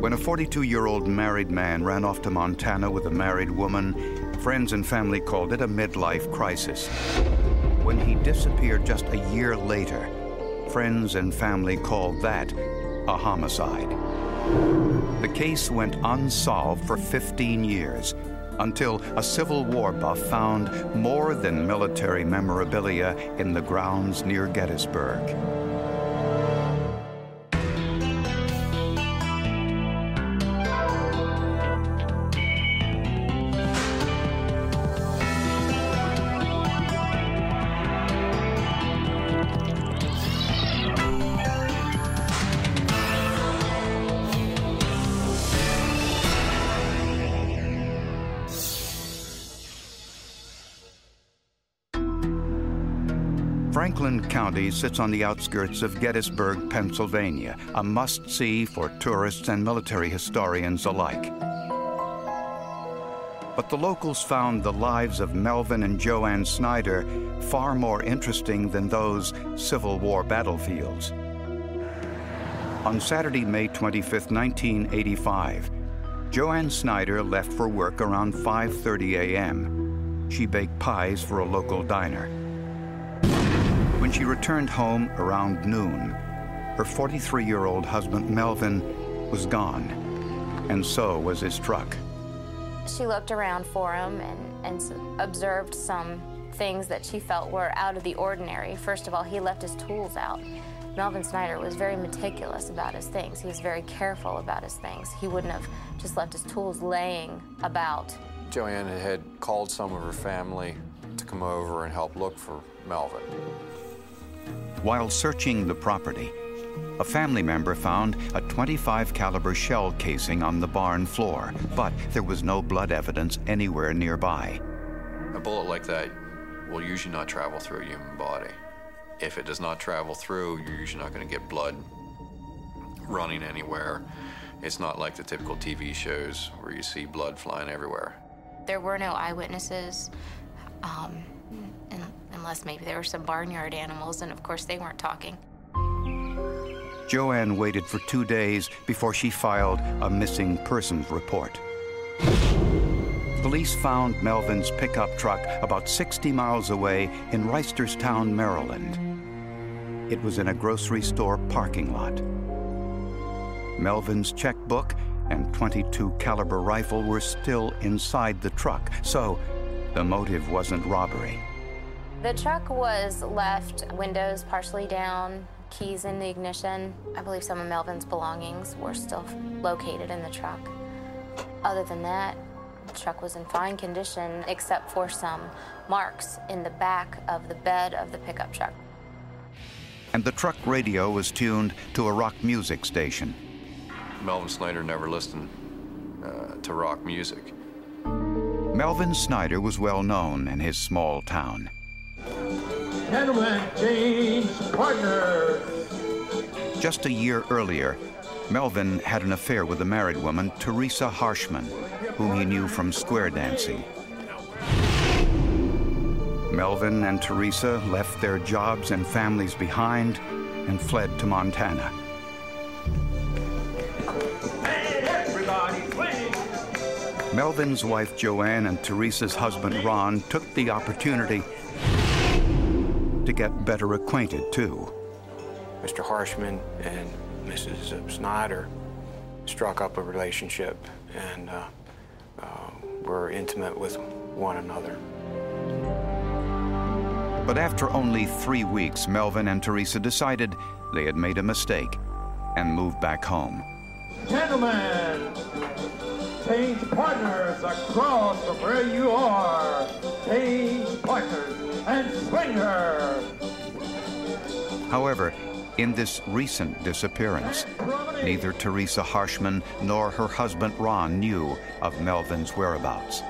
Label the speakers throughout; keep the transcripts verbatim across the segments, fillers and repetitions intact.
Speaker 1: When a forty-two-year-old married man ran off to Montana with a married woman, friends and family called it a midlife crisis. When he disappeared just a year later, friends and family called that a homicide. The case went unsolved for fifteen years, until a Civil War buff found more than military memorabilia in the grounds near Gettysburg. Franklin County sits on the outskirts of Gettysburg, Pennsylvania, a must-see for tourists and military historians alike. But the locals found the lives of Melvin and Joanne Snyder far more interesting than those Civil War battlefields. On Saturday, May twenty-fifth, nineteen eighty-five, Joanne Snyder left for work around five thirty a m She baked pies for a local diner. When she returned home around noon, her forty-three-year-old husband, Melvin, was gone, and so was his truck.
Speaker 2: She looked around for him and, and observed some things that she felt were out of the ordinary. First of all, he left his tools out. Melvin Snyder was very meticulous about his things. He was very careful about his things. He wouldn't have just left his tools laying about.
Speaker 3: Joanne had called some of her family to come over and help look for Melvin.
Speaker 1: While searching the property, a family member found a twenty-five caliber shell casing on the barn floor, but there was no blood evidence anywhere nearby.
Speaker 3: A bullet like that will usually not travel through a human body. If it does not travel through, you're usually not going to get blood running anywhere. It's not like the typical T V shows where you see blood flying everywhere.
Speaker 2: There were no eyewitnesses. Um, and unless maybe there were some barnyard animals, and of course they weren't talking.
Speaker 1: Joanne waited for two days before she filed a missing persons report. Police found Melvin's pickup truck about sixty miles away in Reisterstown, Maryland. It was in a grocery store parking lot. Melvin's checkbook and twenty-two caliber rifle were still inside the truck, so the motive wasn't robbery.
Speaker 2: The truck was left windows partially down, keys in the ignition. I believe some of Melvin's belongings were still located in the truck. Other than that, the truck was in fine condition except for some marks in the back of the bed of the pickup truck.
Speaker 1: And the truck radio was tuned to a rock music station.
Speaker 3: Melvin Snyder never listened uh, to rock music.
Speaker 1: Melvin Snyder was well known in his small town.
Speaker 4: Gentlemen, change partners.
Speaker 1: Just a year earlier, Melvin had an affair with a married woman, Teresa Harshman, whom he knew from square dancing. Melvin and Teresa left their jobs and families behind and fled to Montana.
Speaker 4: Hey, everybody, please.
Speaker 1: Melvin's wife Joanne and Teresa's husband Ron took the opportunity to get better acquainted too.
Speaker 5: Mister Harshman and Missus Snyder struck up a relationship and uh, uh, were intimate with one another.
Speaker 1: But after only three weeks, Melvin and Teresa decided they had made a mistake and moved back home.
Speaker 4: Gentlemen, change partners across from where you are. Change partners and swingers.
Speaker 1: However, in this recent disappearance, neither Teresa Harshman nor her husband Ron knew of Melvin's whereabouts.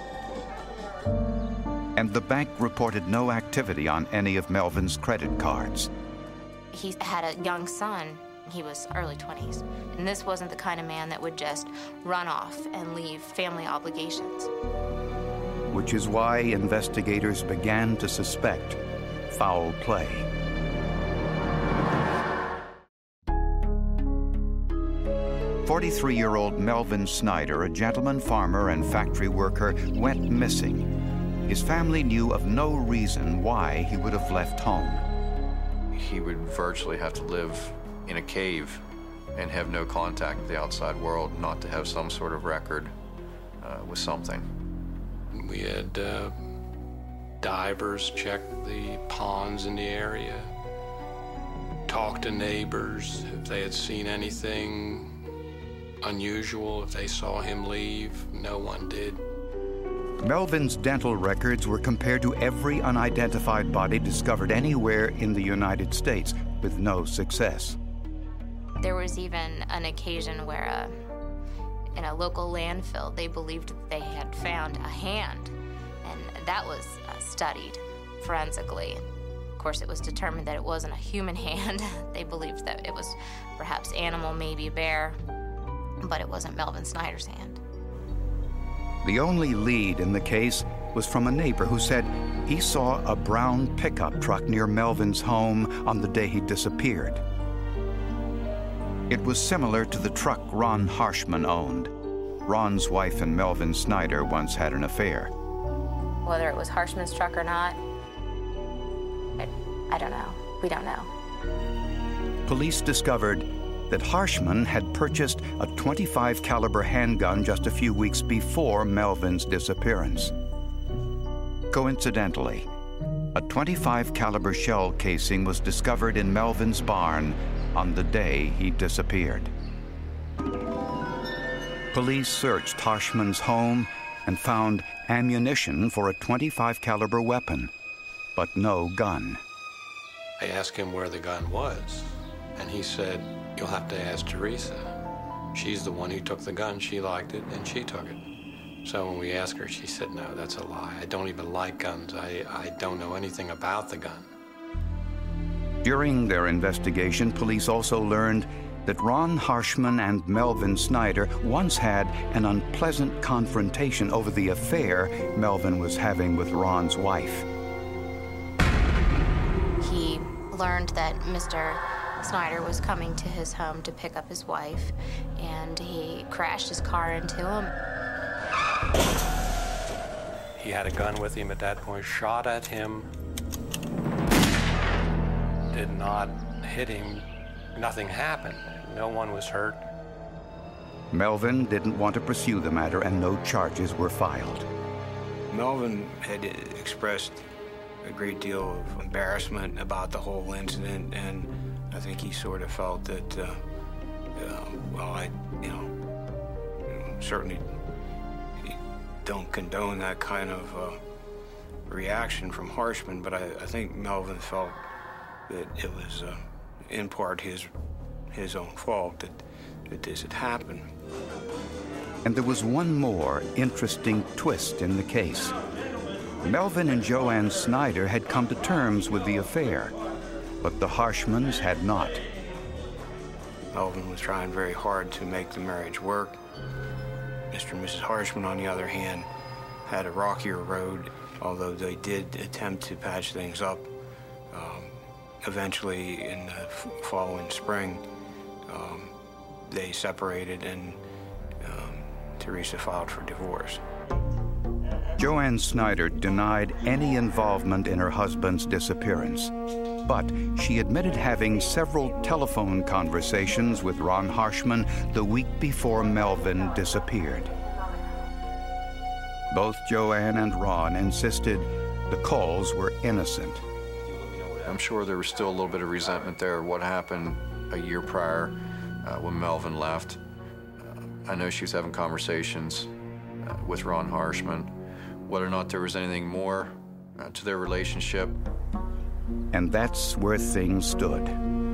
Speaker 1: And the bank reported no activity on any of Melvin's credit cards.
Speaker 2: He had a young son. He was early twenties. And this wasn't the kind of man that would just run off and leave family obligations.
Speaker 1: Which is why investigators began to suspect foul play. forty-three-year-old Melvin Snyder, a gentleman farmer and factory worker, went missing. His family knew of no reason why he would have left home.
Speaker 3: He would virtually have to live in a cave and have no contact with the outside world, not to have some sort of record uh, with something.
Speaker 6: We had uh, divers check the ponds in the area, talk to neighbors if they had seen anything unusual, if they saw him leave. No one did.
Speaker 1: Melvin's dental records were compared to every unidentified body discovered anywhere in the United States, with no success.
Speaker 2: There was even an occasion where a, in a local landfill, they believed that they had found a hand, and that was uh, studied forensically. Of course, it was determined that it wasn't a human hand. They believed that it was perhaps animal, maybe a bear, but it wasn't Melvin Snyder's hand.
Speaker 1: The only lead in the case was from a neighbor who said he saw a brown pickup truck near Melvin's home on the day he disappeared. It was similar to the truck Ron Harshman owned. Ron's wife and Melvin Snyder once had an affair.
Speaker 2: Whether it was Harshman's truck or not, I, I don't know. We don't know.
Speaker 1: Police discovered that Harshman had purchased a twenty-five caliber handgun just a few weeks before Melvin's disappearance. Coincidentally, a twenty-five caliber shell casing was discovered in Melvin's barn on the day he disappeared. Police searched Harshman's home and found ammunition for a twenty-five caliber weapon, but no gun.
Speaker 6: I asked him where the gun was, and he said, "You'll have to ask Teresa. She's the one who took the gun. She liked it, and she took it." So when we asked her, she said, "No, that's a lie. I don't even like guns. I, I don't know anything about the gun."
Speaker 1: During their investigation, police also learned that Ron Harshman and Melvin Snyder once had an unpleasant confrontation over the affair Melvin was having with Ron's wife.
Speaker 2: He learned that Mister Snyder was coming to his home to pick up his wife, and he crashed his car into him.
Speaker 6: He had a gun with him at that point, shot at him, did not hit him. Nothing happened. No one was hurt.
Speaker 1: Melvin didn't want to pursue the matter, and no charges were filed.
Speaker 5: Melvin had expressed a great deal of embarrassment about the whole incident, and I think he sort of felt that, uh, uh, well, I, you know, certainly don't condone that kind of uh, reaction from Harshman, but I, I think Melvin felt that it was, uh, in part, his his own fault that, that this had happened.
Speaker 1: And there was one more interesting twist in the case. Melvin and Joanne Snyder had come to terms with the affair, but the Harshmans had not.
Speaker 5: Melvin was trying very hard to make the marriage work. Mister and Missus Harshman, on the other hand, had a rockier road, although they did attempt to patch things up. Um, eventually, in the f following spring, um, they separated, and um, Teresa filed for divorce.
Speaker 1: Joanne Snyder denied any involvement in her husband's disappearance, but she admitted having several telephone conversations with Ron Harshman the week before Melvin disappeared. Both Joanne and Ron insisted the calls were innocent.
Speaker 3: I'm sure there was still a little bit of resentment there. What happened a year prior uh, when Melvin left? Uh, I know she was having conversations uh, with Ron Harshman. Whether or not there was anything more uh, to their relationship.
Speaker 1: And that's where things stood.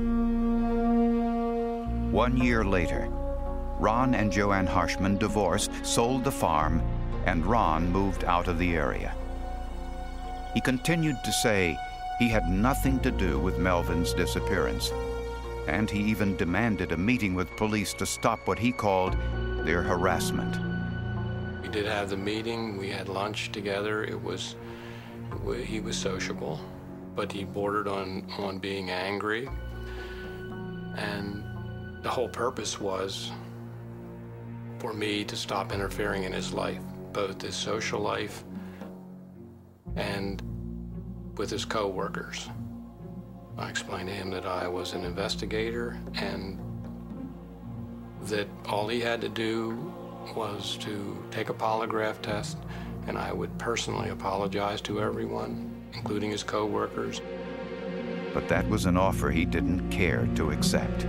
Speaker 1: One year later, Ron and Joanne Harshman divorced, sold the farm, and Ron moved out of the area. He continued to say he had nothing to do with Melvin's disappearance, and he even demanded a meeting with police to stop what he called their harassment.
Speaker 6: We did have the meeting. We had lunch together. It was, he was sociable, but he bordered on, on being angry. And the whole purpose was for me to stop interfering in his life, both his social life and with his co-workers. I explained to him that I was an investigator and that all he had to do was to take a polygraph test, and I would personally apologize to everyone, including his co-workers.
Speaker 1: But that was an offer he didn't care to accept.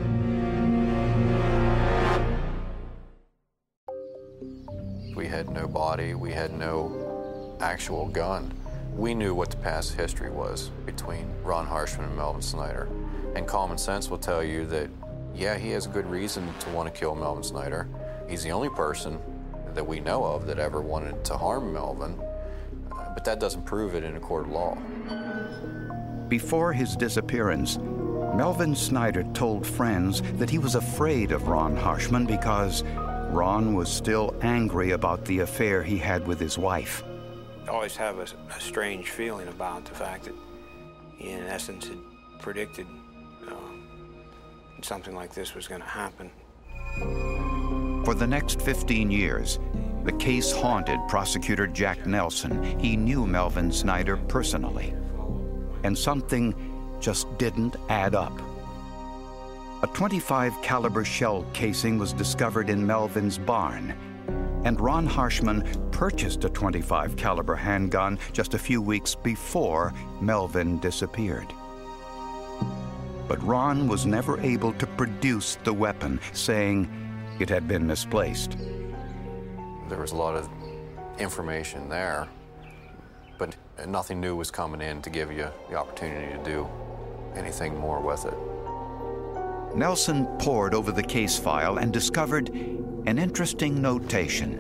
Speaker 3: We had no body, we had no actual gun. We knew what the past history was between Ron Harshman and Melvin Snyder. And common sense will tell you that, yeah, he has a good reason to want to kill Melvin Snyder. He's the only person that we know of that ever wanted to harm Melvin, uh, but that doesn't prove it in a court of law.
Speaker 1: Before his disappearance, Melvin Snyder told friends that he was afraid of Ron Harshman because Ron was still angry about the affair he had with his wife.
Speaker 5: I always have a, a strange feeling about the fact that he, in essence, had predicted um, something like this was going to happen.
Speaker 1: For the next fifteen years, the case haunted prosecutor Jack Nelson. He knew Melvin Snyder personally, and something just didn't add up. A twenty-five caliber shell casing was discovered in Melvin's barn, and Ron Harshman purchased a twenty-five caliber handgun just a few weeks before Melvin disappeared. But Ron was never able to produce the weapon, saying it had been misplaced.
Speaker 3: There was a lot of information there, but nothing new was coming in to give you the opportunity to do anything more with it.
Speaker 1: Nelson pored over the case file and discovered an interesting notation.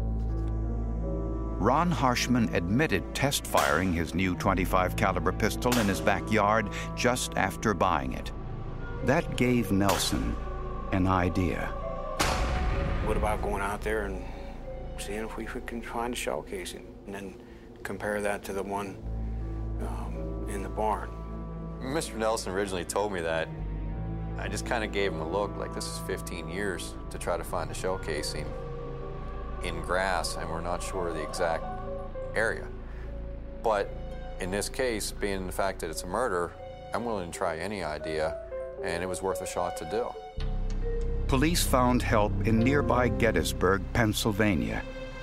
Speaker 1: Ron Harshman admitted test firing his new twenty-five caliber pistol in his backyard just after buying it. That gave Nelson an idea.
Speaker 5: What about going out there and seeing if we can find a shell casing, and then compare that to the one um, in the barn?
Speaker 3: Mister Nelson originally told me that. I just kind of gave him a look, like this is fifteen years to try to find a shell casing in grass, and we're not sure of the exact area. But in this case, being the fact that it's a murder, I'm willing to try any idea, and it was worth a shot to do.
Speaker 1: Police found help in nearby Gettysburg, Pennsylvania.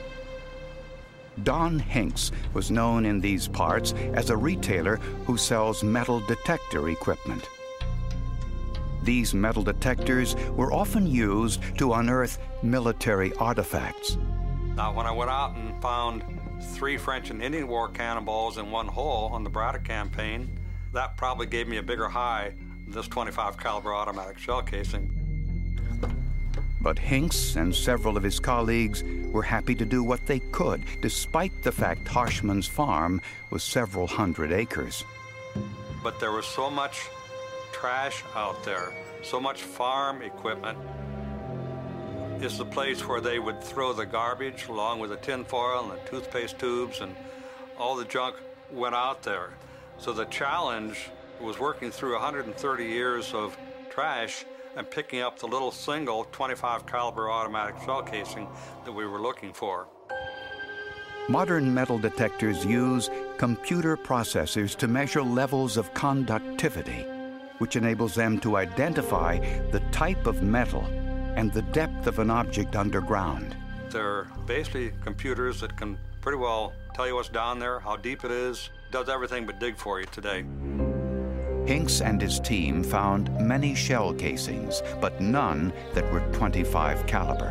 Speaker 1: Don Hinks was known in these parts as a retailer who sells metal detector equipment. These metal detectors were often used to unearth military artifacts.
Speaker 7: Now, when I went out and found three French and Indian War cannonballs in one hole on the Braddock campaign, that probably gave me a bigger high than this twenty-five caliber automatic shell casing.
Speaker 1: But Hinks and several of his colleagues were happy to do what they could, despite the fact Harshman's farm was several hundred acres.
Speaker 7: But there was so much trash out there, so much farm equipment. It's the place where they would throw the garbage along with the tin foil and the toothpaste tubes, and all the junk went out there. So the challenge was working through one hundred thirty years of trash and picking up the little single twenty-five caliber automatic shell casing that we were looking for.
Speaker 1: Modern metal detectors use computer processors to measure levels of conductivity, which enables them to identify the type of metal and the depth of an object underground.
Speaker 7: They're basically computers that can pretty well tell you what's down there, how deep it is, does everything but dig for you today.
Speaker 1: Hinks and his team found many shell casings, but none that were twenty-five caliber.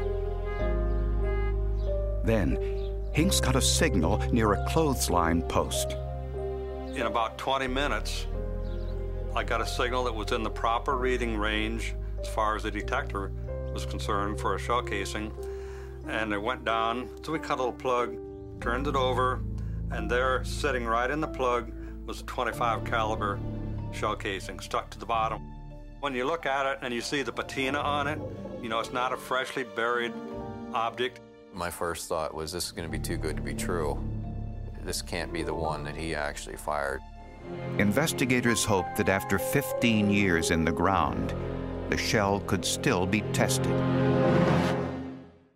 Speaker 1: Then, Hinks got a signal near a clothesline post.
Speaker 7: In about twenty minutes, I got a signal that was in the proper reading range as far as the detector was concerned for a shell casing, and it went down. So we cut a little plug, turned it over, and there, sitting right in the plug, was a twenty-five caliber shell casing stuck to the bottom. When you look at it and you see the patina on it, you know it's not a freshly buried object.
Speaker 3: My first thought was, this is going to be too good to be true. This can't be the one that he actually fired.
Speaker 1: Investigators hoped that after fifteen years in the ground, the shell could still be tested.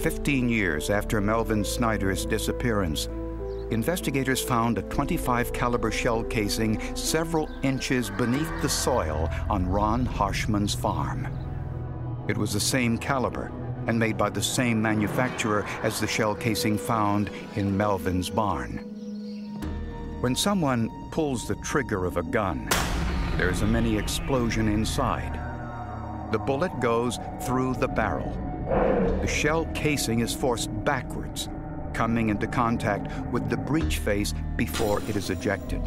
Speaker 1: Fifteen years after Melvin Snyder's disappearance, investigators found a twenty-five caliber shell casing several inches beneath the soil on Ron Harshman's farm. It was the same caliber and made by the same manufacturer as the shell casing found in Melvin's barn. When someone pulls the trigger of a gun, there's a mini explosion inside. The bullet goes through the barrel. The shell casing is forced backwards, coming into contact with the breech face before it is ejected.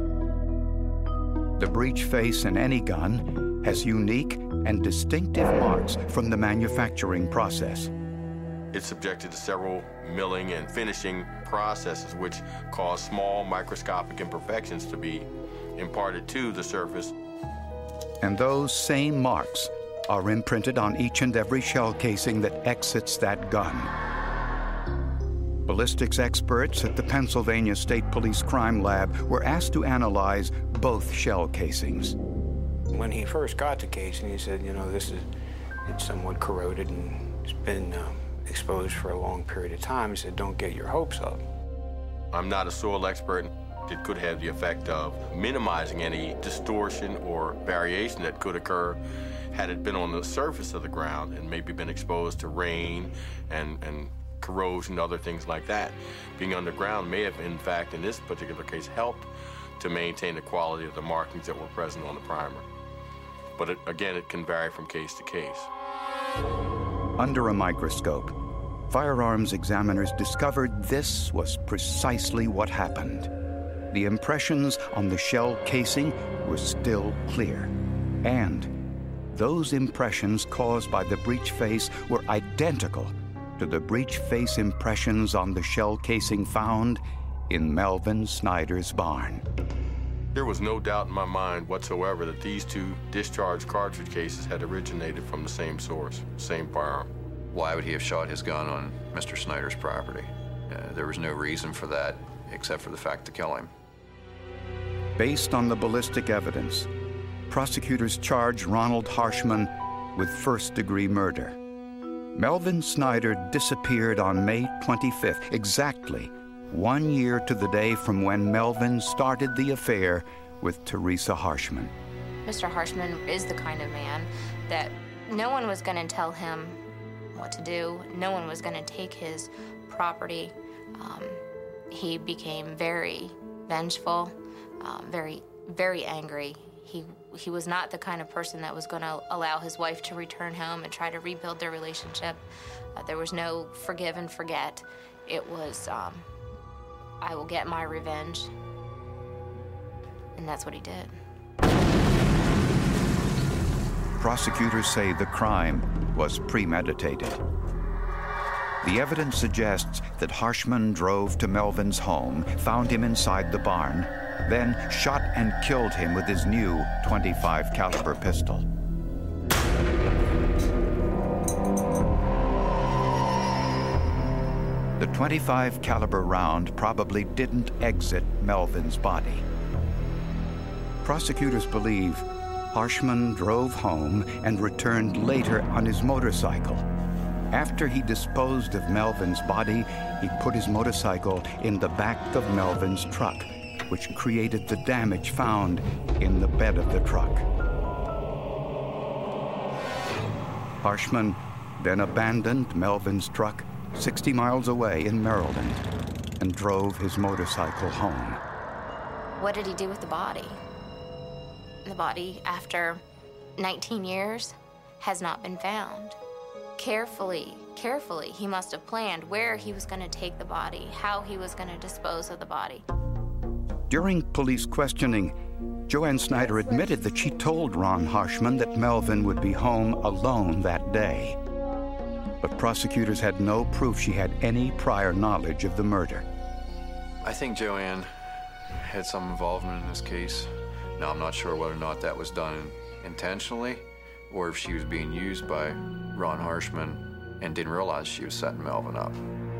Speaker 1: The breech face in any gun has unique and distinctive marks from the manufacturing process.
Speaker 8: It's subjected to several milling and finishing processes which cause small microscopic imperfections to be imparted to the surface.
Speaker 1: And those same marks are imprinted on each and every shell casing that exits that gun. Ballistics experts at the Pennsylvania State Police Crime Lab were asked to analyze both shell casings.
Speaker 5: When he first got the casing, he said, you know, this is, it's somewhat corroded and it's been um, exposed for a long period of time. He said, don't get your hopes up.
Speaker 8: I'm not a soil expert. It could have the effect of minimizing any distortion or variation that could occur had it been on the surface of the ground and maybe been exposed to rain and, and corrosion and other things like that. Being underground may have, in fact, in this particular case, helped to maintain the quality of the markings that were present on the primer. But it, again, it can vary from case to case.
Speaker 1: Under a microscope, firearms examiners discovered this was precisely what happened. The impressions on the shell casing were still clear, and those impressions caused by the breech face were identical to the breech face impressions on the shell casing found in Melvin Snyder's barn.
Speaker 8: There was no doubt in my mind whatsoever that these two discharged cartridge cases had originated from the same source, same firearm.
Speaker 3: Why would he have shot his gun on Mister Snyder's property? Uh, there was no reason for that except for the fact to kill him.
Speaker 1: Based on the ballistic evidence, prosecutors charged Ronald Harshman with first-degree murder. Melvin Snyder disappeared on May twenty-fifth, exactly one year to the day from when Melvin started the affair with Teresa Harshman.
Speaker 2: Mister Harshman is the kind of man that no one was going to tell him what to do. No one was going to take his property. Um, he became very vengeful, um, very, very angry. He he was not the kind of person that was going to allow his wife to return home and try to rebuild their relationship. Uh, there was no forgive and forget. It was, um, I will get my revenge. And that's what he did.
Speaker 1: Prosecutors say the crime was premeditated. The evidence suggests that Harshman drove to Melvin's home, found him inside the barn, then shot and killed him with his new twenty-five caliber pistol. The twenty-five caliber round probably didn't exit Melvin's body. Prosecutors believe Harshman drove home and returned later on his motorcycle. After he disposed of Melvin's body, he put his motorcycle in the back of Melvin's truck, which created the damage found in the bed of the truck. Harshman then abandoned Melvin's truck sixty miles away in Maryland and drove his motorcycle home.
Speaker 2: What did he do with the body? The body, after nineteen years, has not been found. Carefully, carefully, he must have planned where he was going to take the body, how he was going to dispose of the body.
Speaker 1: During police questioning, Joanne Snyder admitted that she told Ron Harshman that Melvin would be home alone that day. But prosecutors had no proof she had any prior knowledge of the murder.
Speaker 3: I think Joanne had some involvement in this case. Now, I'm not sure whether or not that was done intentionally or if she was being used by Ron Harshman and didn't realize she was setting Melvin up.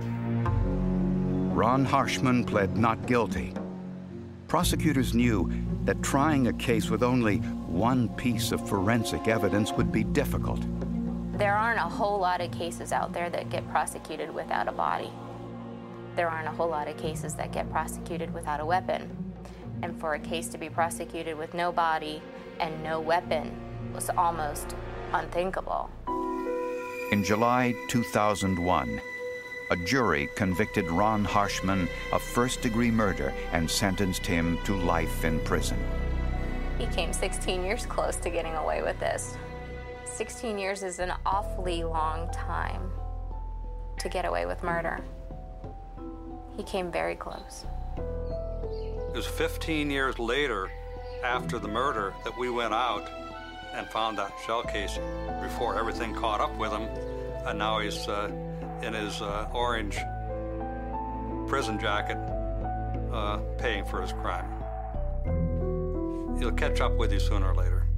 Speaker 1: Ron Harshman pled not guilty. Prosecutors knew that trying a case with only one piece of forensic evidence would be difficult.
Speaker 2: There aren't a whole lot of cases out there that get prosecuted without a body. There aren't a whole lot of cases that get prosecuted without a weapon. And for a case to be prosecuted with no body and no weapon was almost unthinkable.
Speaker 1: In July two thousand one, a jury convicted Ron Harshman of first-degree murder and sentenced him to life in prison.
Speaker 2: He came sixteen years close to getting away with this. sixteen years is an awfully long time to get away with murder. He came very close.
Speaker 7: It was fifteen years later, after the murder, that we went out and found that shell casing before everything caught up with him, and now he's uh, in his uh, orange prison jacket uh, paying for his crime. He'll catch up with you sooner or later.